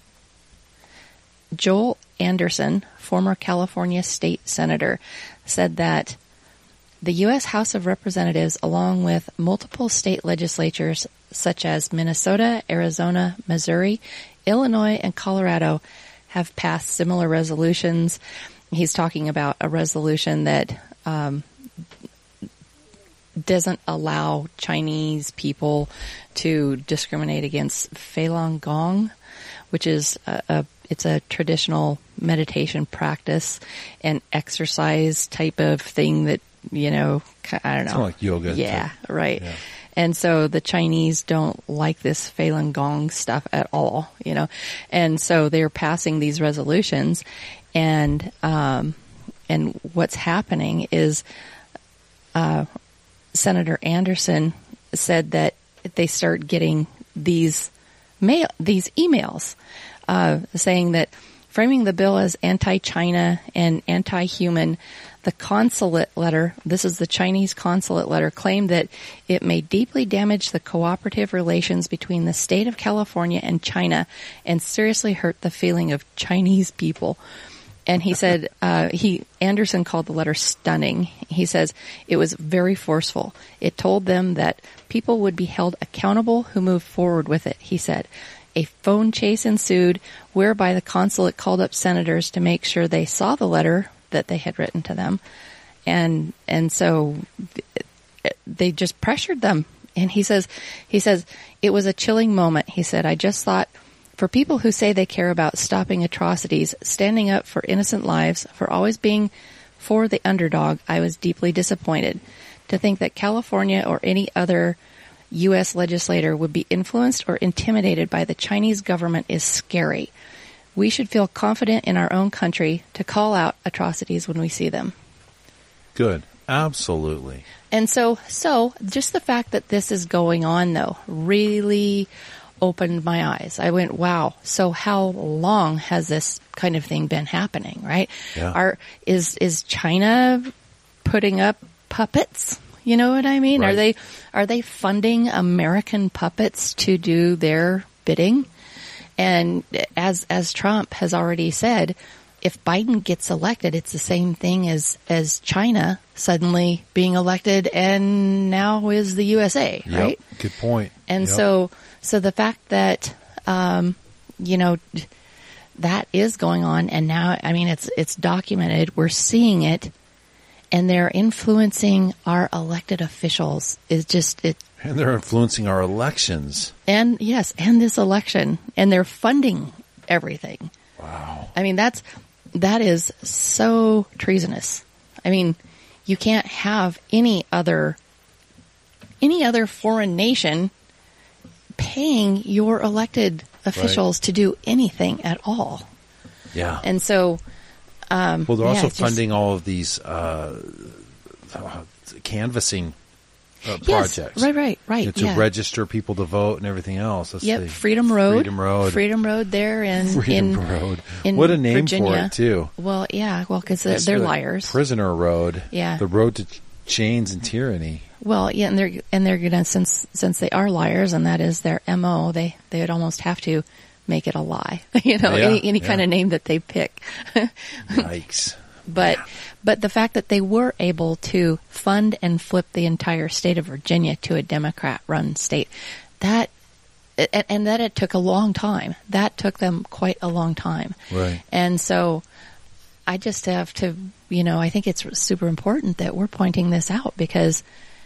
Speaker 7: Joel Anderson, former California state senator, said that the U.S. House of Representatives, along with multiple state legislatures such as Minnesota, Arizona, Missouri, Illinois, and Colorado, have passed similar resolutions. He's talking about a resolution that doesn't allow Chinese people to discriminate against Falun Gong, which is it's a traditional meditation practice and exercise type of thing that, I don't know.
Speaker 2: It's more like yoga.
Speaker 7: Yeah, right.
Speaker 2: Yeah.
Speaker 7: And so the Chinese don't like this Falun Gong stuff at all, and so they're passing these resolutions, and what's happening is, Senator Anderson said that they start getting these emails, saying that framing the bill as anti-China and anti-human, the consulate letter, this is the Chinese consulate letter, claimed that it may deeply damage the cooperative relations between the state of California and China and seriously hurt the feeling of Chinese people. And he said, Anderson called the letter stunning. He says, it was very forceful. It told them that people would be held accountable who moved forward with it, he said. A phone chase ensued whereby the consulate called up senators to make sure they saw the letter that they had written to them. And so they just pressured them. And he says, it was a chilling moment. He said, I just thought, for people who say they care about stopping atrocities, standing up for innocent lives, for always being for the underdog, I was deeply disappointed. To think that California or any other U.S. legislator would be influenced or intimidated by the Chinese government is scary. We should feel confident in our own country to call out atrocities when we see them.
Speaker 2: Good. Absolutely.
Speaker 7: And so just the fact that this is going on, though, really opened my eyes. I went, wow. So how long has this kind of thing been happening, right?
Speaker 2: Yeah.
Speaker 7: Is China putting up puppets? You know what I mean?
Speaker 2: Right.
Speaker 7: Are they funding American puppets to do their bidding? And as Trump has already said, if Biden gets elected, it's the same thing as China suddenly being elected and now is the USA, right?
Speaker 2: Yep. Good point.
Speaker 7: And
Speaker 2: Yep.
Speaker 7: so the fact that, that is going on, and now, I mean, it's documented. We're seeing it, and they're influencing our elected officials. Is just it.
Speaker 2: And they're influencing our elections.
Speaker 7: And yes, and this election, and they're funding everything.
Speaker 2: Wow.
Speaker 7: I mean, that is so treasonous. I mean, you can't have any other foreign nation paying your elected officials to do anything at all.
Speaker 2: Yeah.
Speaker 7: And so,
Speaker 2: well, they're also
Speaker 7: it's just-
Speaker 2: funding all of these canvassing
Speaker 7: Yes,
Speaker 2: projects.
Speaker 7: right,
Speaker 2: To
Speaker 7: yeah.
Speaker 2: register people to vote and everything else. That's
Speaker 7: Yep,
Speaker 2: the
Speaker 7: Freedom Road.
Speaker 2: Freedom Road
Speaker 7: there in
Speaker 2: Road.
Speaker 7: in
Speaker 2: What a name
Speaker 7: Virginia.
Speaker 2: for it, too.
Speaker 7: Well, yeah, because
Speaker 2: It's
Speaker 7: they're
Speaker 2: the
Speaker 7: liars.
Speaker 2: Prisoner Road.
Speaker 7: Yeah.
Speaker 2: The road to chains and tyranny.
Speaker 7: Well, yeah, and they're gonna since they are liars and that is their MO, they would almost have to make it a lie. You know,
Speaker 2: Yeah,
Speaker 7: any kind
Speaker 2: yeah.
Speaker 7: of name that they pick.
Speaker 2: Yikes.
Speaker 7: But the fact that they were able to fund and flip the entire state of Virginia to a Democrat-run state, that it took a long time. That took them quite a long time.
Speaker 2: Right.
Speaker 7: And so I just have to, I think it's super important that we're pointing this out because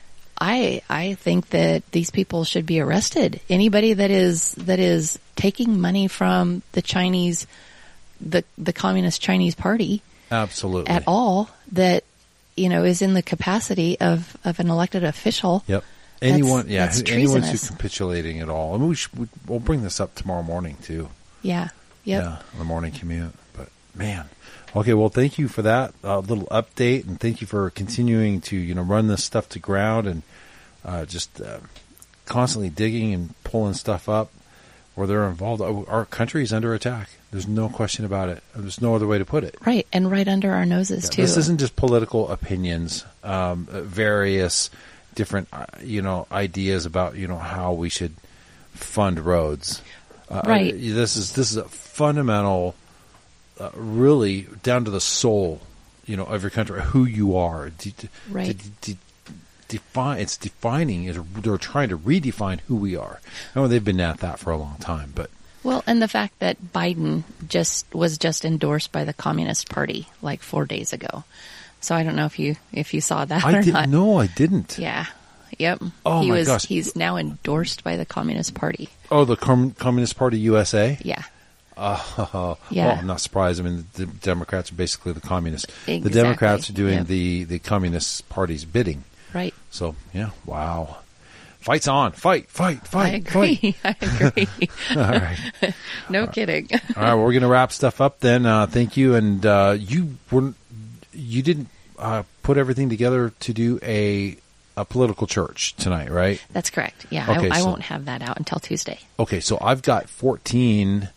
Speaker 7: I think that these people should be arrested. Anybody that is taking money from the Chinese, the Communist Chinese Party,
Speaker 2: Absolutely.
Speaker 7: at all that is in the capacity of an elected official.
Speaker 2: Yep. Anyone,
Speaker 7: that's
Speaker 2: anyone who's
Speaker 7: treasonous.
Speaker 2: capitulating at all. I mean, we'll bring this up tomorrow morning too.
Speaker 7: Yeah. Yep.
Speaker 2: Yeah, on the morning commute. But man, okay. Well, thank you for that little update, and thank you for continuing to run this stuff to ground and just constantly digging and pulling stuff up where they're involved. Our country is under attack. There's no question about it. There's no other way to put it.
Speaker 7: Right, and right under our noses too.
Speaker 2: This isn't just political opinions, various different, ideas about, how we should fund roads.
Speaker 7: Right.
Speaker 2: This is a fundamental, really down to the soul, of your country, who you are.
Speaker 7: Right.
Speaker 2: It's defining. They're trying to redefine who we are. I know they've been at that for a long time, but.
Speaker 7: Well, and the fact that Biden was endorsed by the Communist Party like 4 days ago. So I don't know if you saw that or not.
Speaker 2: No, I didn't.
Speaker 7: Yeah. Yep.
Speaker 2: Oh, my gosh.
Speaker 7: He's now endorsed by the Communist Party.
Speaker 2: Oh, the Communist Party USA?
Speaker 7: Yeah.
Speaker 2: Yeah.
Speaker 7: Yeah.
Speaker 2: Well, I'm not surprised. I mean, the Democrats are basically the communists.
Speaker 7: Exactly.
Speaker 2: The Democrats are doing
Speaker 7: Yep.
Speaker 2: the Communist Party's bidding.
Speaker 7: Right.
Speaker 2: So, yeah, wow. Fight's on. Fight.
Speaker 7: I agree.
Speaker 2: Fight.
Speaker 7: I agree.
Speaker 2: All right.
Speaker 7: No kidding.
Speaker 2: All right, well, we're going to wrap stuff up then. Thank you. And you didn't put everything together to do a political church tonight, right?
Speaker 7: That's correct. Yeah.
Speaker 2: Okay,
Speaker 7: I
Speaker 2: so-
Speaker 7: won't have that out until Tuesday.
Speaker 2: Okay, so I've got 14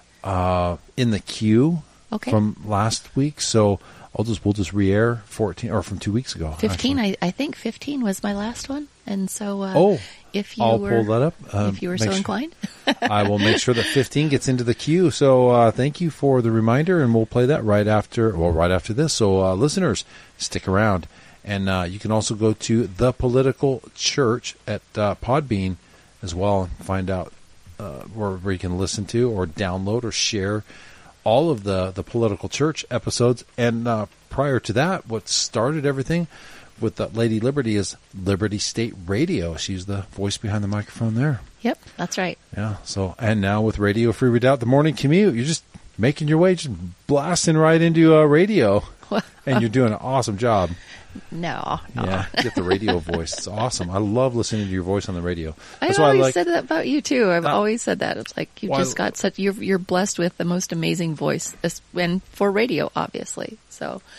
Speaker 2: in the queue
Speaker 7: Okay.
Speaker 2: from last week. So we'll just re-air 14 or from 2 weeks ago.
Speaker 7: 15.
Speaker 2: actually.
Speaker 7: I think 15 was my last one. And so, if you
Speaker 2: I'll
Speaker 7: were,
Speaker 2: pull that up.
Speaker 7: if you were
Speaker 2: make
Speaker 7: so
Speaker 2: sure-
Speaker 7: inclined.
Speaker 2: I will make sure that 15 gets into the queue. So thank you for the reminder, and we'll play that right after this. So listeners, stick around. And you can also go to The Political Church at Podbean as well and find out where you can listen to or download or share all of the Political Church episodes. And prior to that, what started everything with Lady Liberty is Liberty State Radio. She's the voice behind the microphone there.
Speaker 7: Yep. That's right.
Speaker 2: Yeah. So, and now with Radio Free Redoubt, the morning commute, you're just making your way, just blasting right into radio, and you're doing an awesome job.
Speaker 7: No.
Speaker 2: Yeah, get the radio voice. It's awesome. I love listening to your voice on the radio.
Speaker 7: I
Speaker 2: That's why I
Speaker 7: always
Speaker 2: like.
Speaker 7: said that about you too. I've always said that. It's like you've
Speaker 2: Well,
Speaker 7: just got you're blessed with the most amazing voice, and for radio, obviously. So,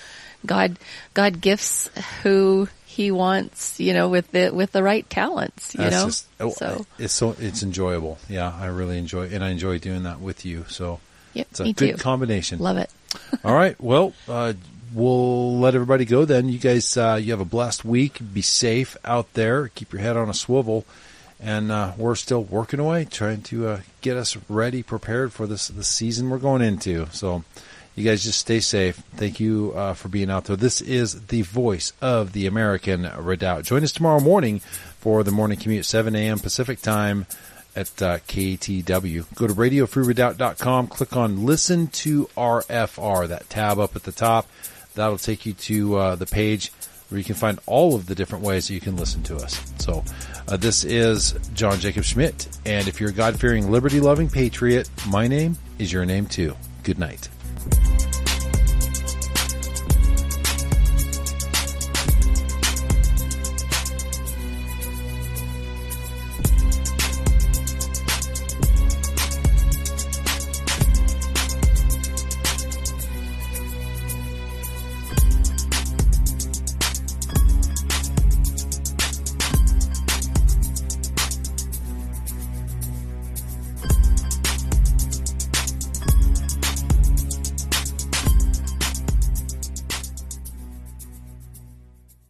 Speaker 7: God gifts who He wants, with the right talents,
Speaker 2: it's enjoyable. Yeah, I really enjoy, and I enjoy doing that with you. So
Speaker 7: yep,
Speaker 2: it's a
Speaker 7: me
Speaker 2: good
Speaker 7: too.
Speaker 2: combination.
Speaker 7: Love it.
Speaker 2: All right. Well, we'll let everybody go then. You guys, you have a blessed week. Be safe out there. Keep your head on a swivel. And we're still working away, trying to get us ready, prepared for the season we're going into. So you guys just stay safe. Thank you for being out there. This is the voice of the American Redoubt. Join us tomorrow morning for the morning commute, 7 a.m. Pacific time at KTW. Go to radiofreeredoubt.com. Click on Listen to RFR, that tab up at the top. That'll take you to the page where you can find all of the different ways that you can listen to us. So this is John Jacob Schmidt, and if you're a God-fearing, liberty-loving patriot, my name is your name too. Good night.